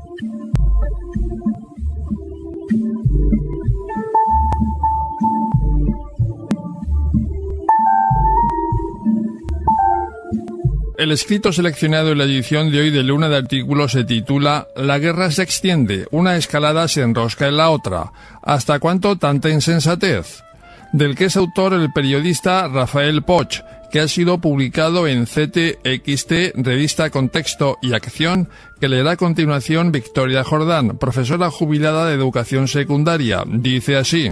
El escrito seleccionado en la edición de hoy de Luna de Artículos se titula «La guerra se extiende, una escalada se enrosca en la otra. ¿Hasta cuánto tanta insensatez?», del que es autor el periodista Rafael Poch, que ha sido publicado en CTXT, Revista Contexto y Acción, que leerá a continuación Victoria Jordán, profesora jubilada de educación secundaria. Dice así: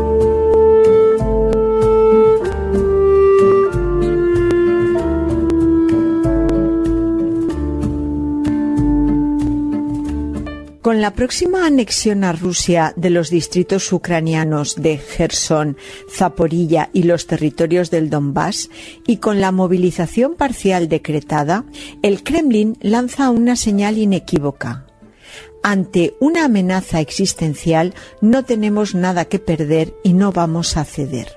Con la próxima anexión a Rusia de los distritos ucranianos de Jersón, Zaporilla y los territorios del Donbass, y con la movilización parcial decretada, el Kremlin lanza una señal inequívoca. Ante una amenaza existencial no tenemos nada que perder y no vamos a ceder.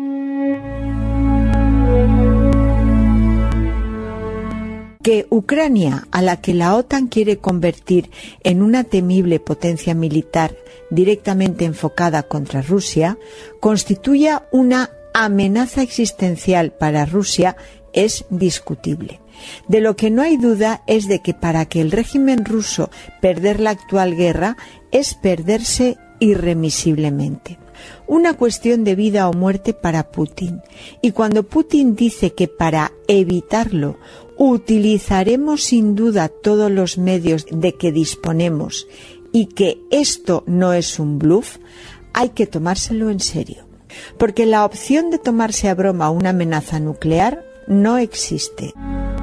Que Ucrania, a la que la OTAN quiere convertir en una temible potencia militar directamente enfocada contra Rusia, constituya una amenaza existencial para Rusia es discutible. De lo que no hay duda es de que para que el régimen ruso perder la actual guerra es perderse irremisiblemente. Una cuestión de vida o muerte para Putin. Y cuando Putin dice que para evitarlo utilizaremos sin duda todos los medios de que disponemos y que esto no es un bluff, hay que tomárselo en serio. Porque la opción de tomarse a broma una amenaza nuclear no existe.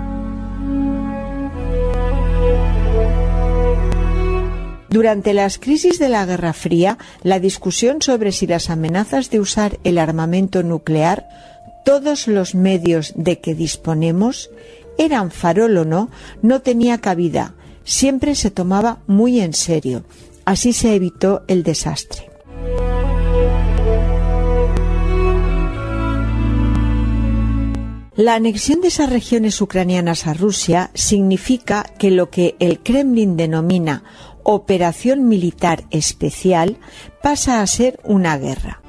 Durante las crisis de la Guerra Fría, la discusión sobre si las amenazas de usar el armamento nuclear, todos los medios de que disponemos, eran farol o no, no tenía cabida. Siempre se tomaba muy en serio. Así se evitó el desastre. La anexión de esas regiones ucranianas a Rusia significa que lo que el Kremlin denomina operación militar especial pasa a ser una guerra.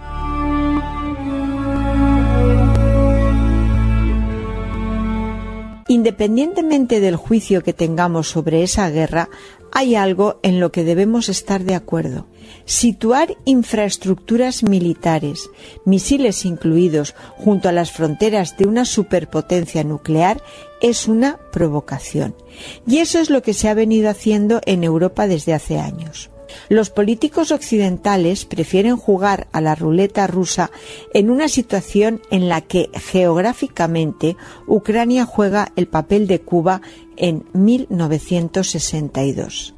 Independientemente del juicio que tengamos sobre esa guerra, hay algo en lo que debemos estar de acuerdo. Situar infraestructuras militares, misiles incluidos, junto a las fronteras de una superpotencia nuclear es una provocación. Y eso es lo que se ha venido haciendo en Europa desde hace años. Los políticos occidentales prefieren jugar a la ruleta rusa en una situación en la que geográficamente Ucrania juega el papel de Cuba en 1962.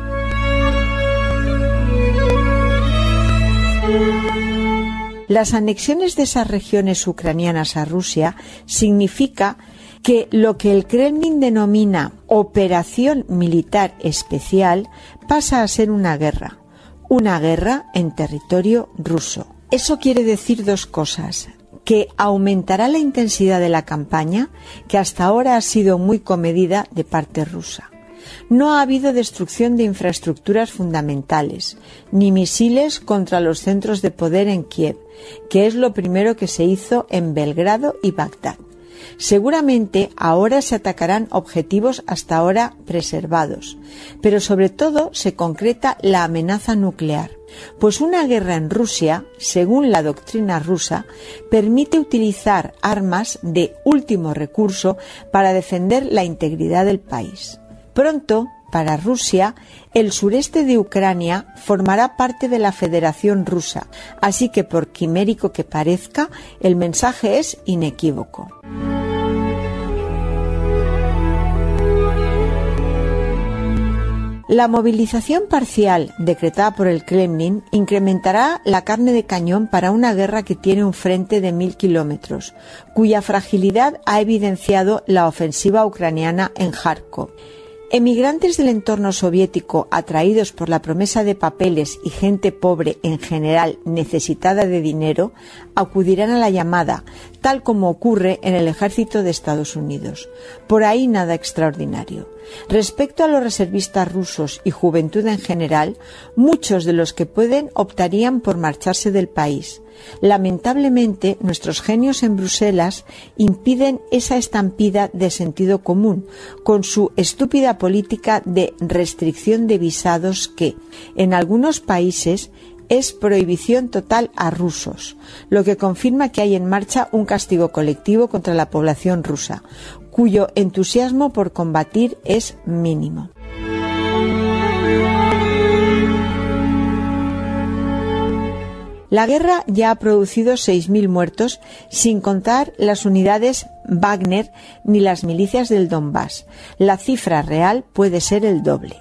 Las anexiones de esas regiones ucranianas a Rusia significa que lo que el Kremlin denomina operación militar especial pasa a ser una guerra en territorio ruso. Eso quiere decir dos cosas: que aumentará la intensidad de la campaña, que hasta ahora ha sido muy comedida de parte rusa. No ha habido destrucción de infraestructuras fundamentales, ni misiles contra los centros de poder en Kiev, que es lo primero que se hizo en Belgrado y Bagdad. Seguramente ahora se atacarán objetivos hasta ahora preservados, pero sobre todo se concreta la amenaza nuclear, pues una guerra en Rusia, según la doctrina rusa, permite utilizar armas de último recurso para defender la integridad del país. Pronto, para Rusia, el sureste de Ucrania formará parte de la Federación Rusa, así que por quimérico que parezca, el mensaje es inequívoco. La movilización parcial decretada por el Kremlin incrementará la carne de cañón para una guerra que tiene un frente de 1000 kilómetros, cuya fragilidad ha evidenciado la ofensiva ucraniana en Kharkov. Emigrantes del entorno soviético atraídos por la promesa de papeles y gente pobre en general necesitada de dinero acudirán a la llamada, tal como ocurre en el ejército de Estados Unidos. Por ahí nada extraordinario. Respecto a los reservistas rusos y juventud en general, muchos de los que pueden optarían por marcharse del país. Lamentablemente, nuestros genios en Bruselas impiden esa estampida de sentido común, con su estúpida política de restricción de visados que, en algunos países, es prohibición total a rusos, lo que confirma que hay en marcha un castigo colectivo contra la población rusa, cuyo entusiasmo por combatir es mínimo. La guerra ya ha producido 6.000 muertos, sin contar las unidades Wagner ni las milicias del Donbass. La cifra real puede ser el doble.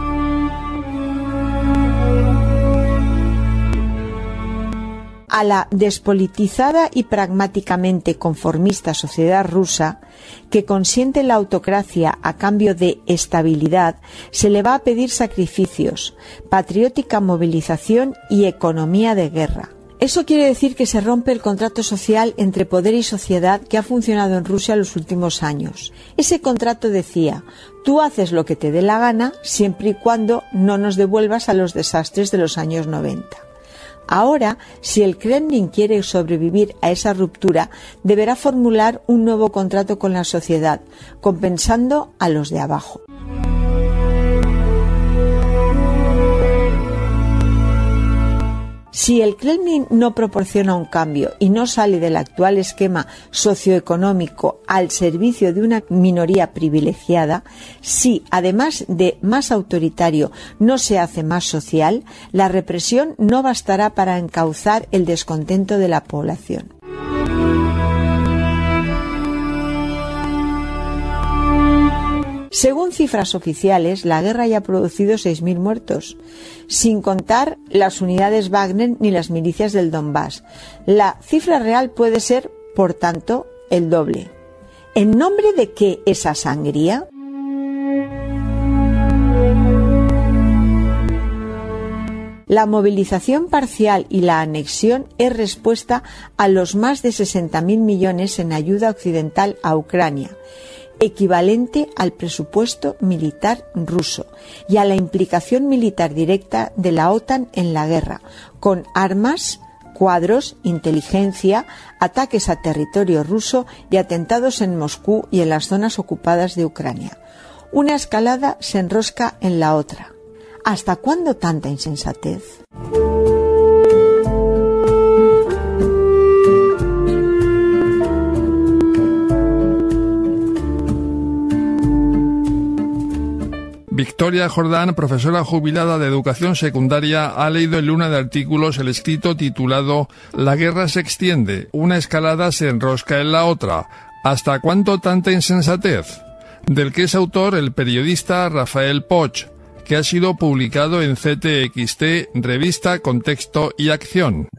A la despolitizada y pragmáticamente conformista sociedad rusa, que consiente la autocracia a cambio de estabilidad, se le va a pedir sacrificios, patriótica movilización y economía de guerra. Eso quiere decir que se rompe el contrato social entre poder y sociedad que ha funcionado en Rusia los últimos años. Ese contrato decía: tú haces lo que te dé la gana siempre y cuando no nos devuelvas a los desastres de los años 90. Ahora, si el Kremlin quiere sobrevivir a esa ruptura, deberá formular un nuevo contrato con la sociedad, compensando a los de abajo. Si el Kremlin no proporciona un cambio y no sale del actual esquema socioeconómico al servicio de una minoría privilegiada, si, además de más autoritario, no se hace más social, la represión no bastará para encauzar el descontento de la población. Según cifras oficiales, la guerra ya ha producido 6.000 muertos, sin contar las unidades Wagner ni las milicias del Donbass. La cifra real puede ser, por tanto, el doble. ¿En nombre de qué esa sangría? La movilización parcial y la anexión es respuesta a los más de 60.000 millones en ayuda occidental a Ucrania, equivalente al presupuesto militar ruso, y a la implicación militar directa de la OTAN en la guerra, con armas, cuadros, inteligencia, ataques a territorio ruso y atentados en Moscú y en las zonas ocupadas de Ucrania. Una escalada se enrosca en la otra. ¿Hasta cuándo tanta insensatez? Victoria Jordán, profesora jubilada de educación secundaria, ha leído en Luna de Artículos el escrito titulado «La guerra se extiende, una escalada se enrosca en la otra. ¿Hasta cuánto tanta insensatez?», del que es autor el periodista Rafael Poch, que ha sido publicado en CTXT, Revista Contexto y Acción.